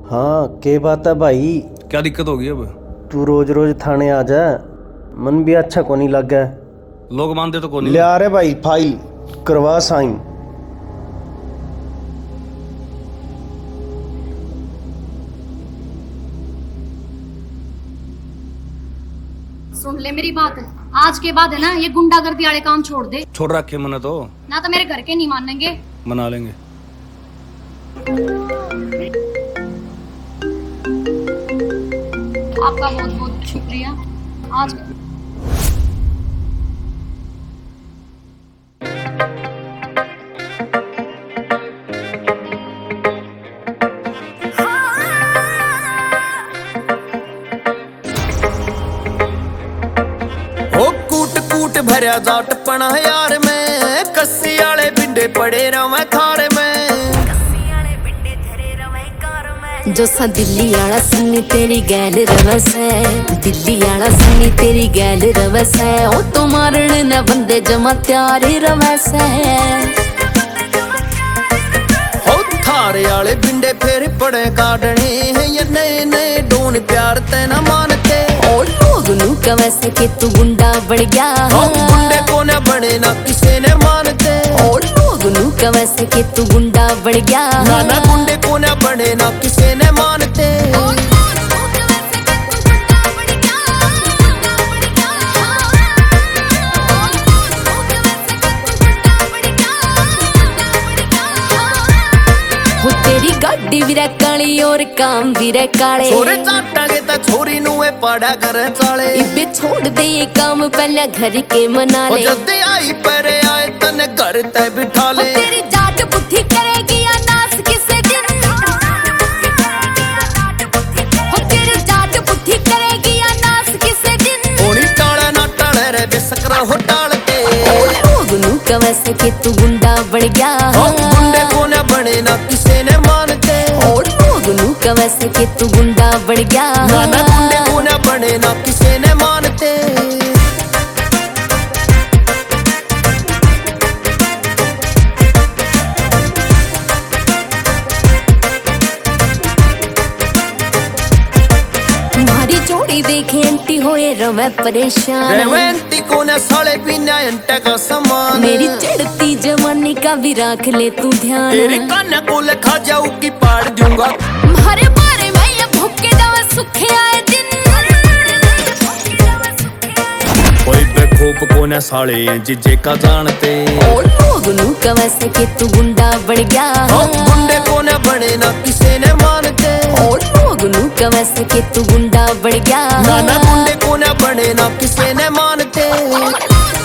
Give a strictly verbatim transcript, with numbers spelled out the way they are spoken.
हाँ के बात है भाई। क्या दिक्कत होगी अब? तू रोज रोज थाने आ जा, मन भी अच्छा को नहीं लग गया। लोग मानते तो को नहीं। ले आ रहे भाई फाइल, करवा साइन। सुन ले मेरी बात, आज के बाद है ना ये गुंडागर्दी वाले काम छोड़ दे। छोड़ रखे मैंने तो। ना तो मेरे घर के नहीं मानेंगे। मना लेंगे। आपका बहुत बहुत शुक्रिया। आज ओ कूट कूट भरया जाट पना यार में, कस्सी आले बिंडे पड़े रवे खार में। जो सा दिल्ली आला सुनी तेरी गैल रवस है, दिल्ली आला सुनी तेरी गैल रवस है। ओ तो मारने न बंदे जमा त्यार रवस है। ओ थारे आले बिंडे फिर पड़े काटने हैं, ये नए नए डोन प्यार ते न मानते। ओ लोग नू कवैसे के तू गुंडा बढ़ गया। ओ गुंडे को न बने ना किसे ने मानते। ओ लोग नू कवैसे के तू गुंडा बढ़ गया। ना ना गुंडे को न बने ना किसे ने मानते। तेरी गाड़ी भी रे काली और काम भी रे काले। छोरे चाटांगे ता छोरी नुए पाड़ा कर चाले। इबे छोड़ दे ये काम पहले घर के मना ले। जदे आई परे आए तने घर ते बिठा ले। तेरी जाट बुद्धि करेगी या नास किसे दिन। हो तेरी जाट बुद्धि करेगी या नास किसे दिन। ओनी टाला ना टाले रे बेसकरा हो टालते। लोग नू कवैसे के तू गुंडा बढ़ गया। गुंडे को न बने ना किसे ने मानते। और लोग नू कवैसे के तू गुंडा बढ़ गया। ना ना गुंडे को न बने ना किसे ने मानते। तुम्हारी जोड़ी देखे एंटी होए रवे परेशान। रेवेंटी को न साले बिना एंटे का समान। मेरी चढ़ती जवानी का भी रख ले तू ध्यान। तेरे कान को खा जाऊ की पाड़ दूंगा। मारे मारे मैं ये भूखे जावा सुखे आए दिन। कोई बेखूब को न साले जिजे का जानते। ओ लोग नू कवैसे के तू गुंडा बढ़ गया। गुंडे को न बने ना किसे ने मानते। ओ लोग नू कवैसे के तू गुंडा बढ़ गया। ना ना गुंडे को न बने ना किसे ने मानते।